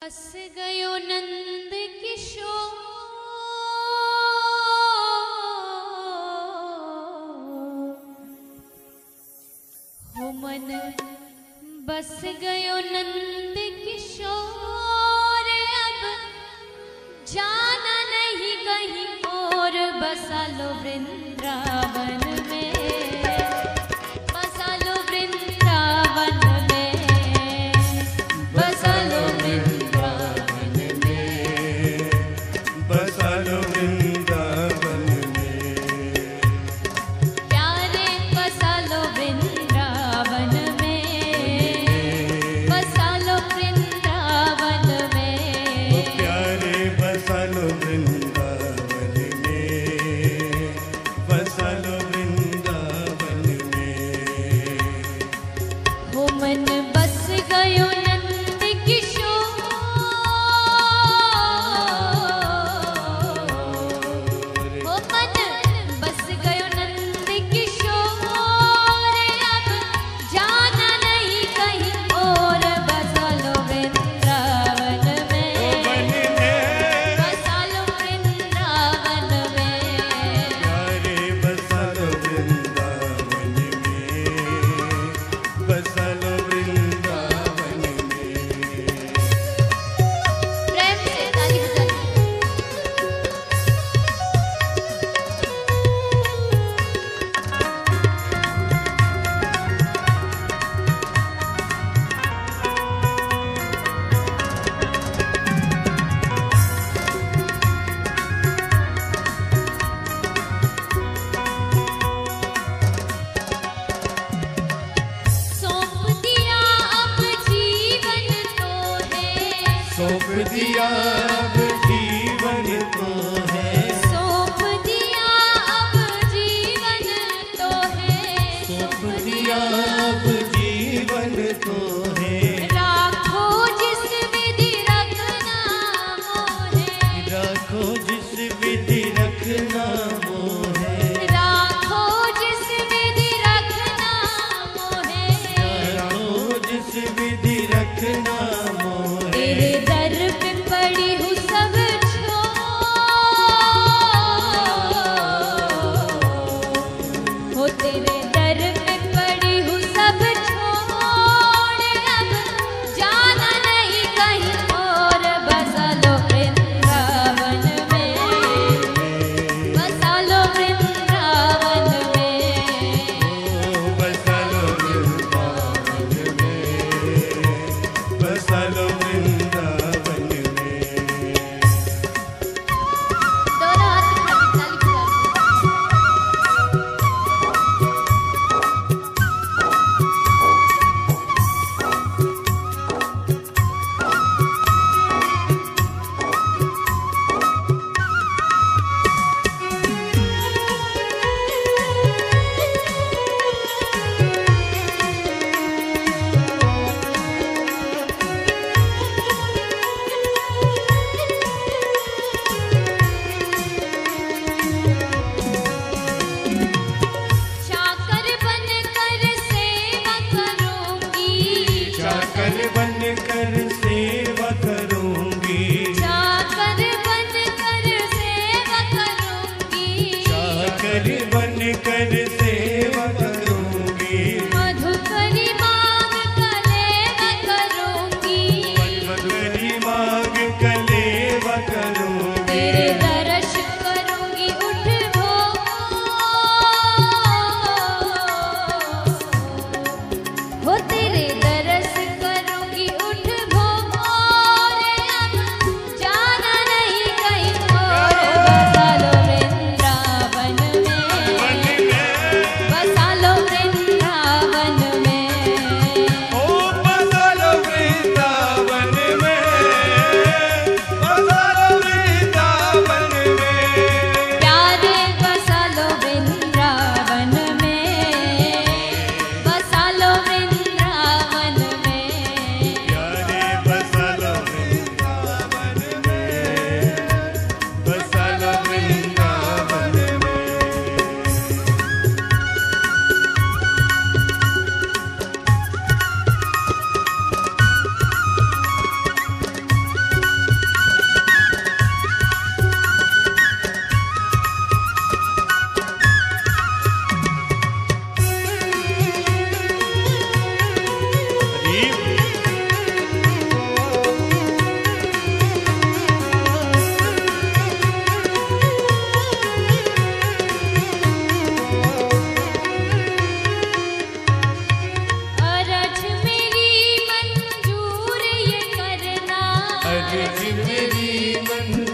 बस गयो नंद किशोर हो मन, बस गयो नंद किशोर, अब जाना नहीं कहीं और, बसा लो वृंदावन में, बसा लो वृंदावन में, बसा लो वृंदावन में, बसा लो वृंदावन में, प्यारे बसा लो वृंदावन में, बसा लो वृंदावन में, प्यारे बसा लो वृंदावन में, बसा लो वृंदावन में, हो मन बस गयो नंद किशोर, हो मन बस गयो नंद किशोर, अब जाना नहीं कहीं और, बसा लो वृंदावन में, बसा लो वृंदावन में, प्यारे बसा लो वृंदावन में, बसा लो वृंदावन में। प्रेम से ताली बजाइए। सौंप दिया अब जीवन तो है, सौंप दिया अब जीवन तो है, सौंप दिया अब जीवन तो है, सौंप दिया अब जीवन तो है, राखो जिस विधि रखना मोहे, राखो जिस विधि रखना मोहे, राखो जिस विधि रखना मोहे, राखो जिस विधि रखना मोहे, तेरे दर पे पड़ी हूँ सब छोड़, हो तेरे दर पे पड़ी हूँ सब छोड़, अब जाना नहीं कहीं और, बसा लो वृंदावन में, बसा लो वृंदावन में, बसा लो वृंदावन में, बसा लो वृंदावन में। दोनों हाथ उठा के ताली बजाओ। चाकर बनकर सेवा करूंगी, चाकर बनकर सेवा करूंगी, चाकर बनकर सेवा करूंगी, चाकर बनकर सेवा करूंगी, मधुकरी मांग कलेवा करूंगी, मधुकरी मांग कलेवा करूंगी, तेरे दर्श करूंगी उठ हो तेरे दरस करूंगी उठ भोर, अब जाना नहीं कहीं और, बसा लो वृंदावन में, बसा लो वृंदावन में, ओ बसा लो वृंदावन में, प्रगति मेरी मन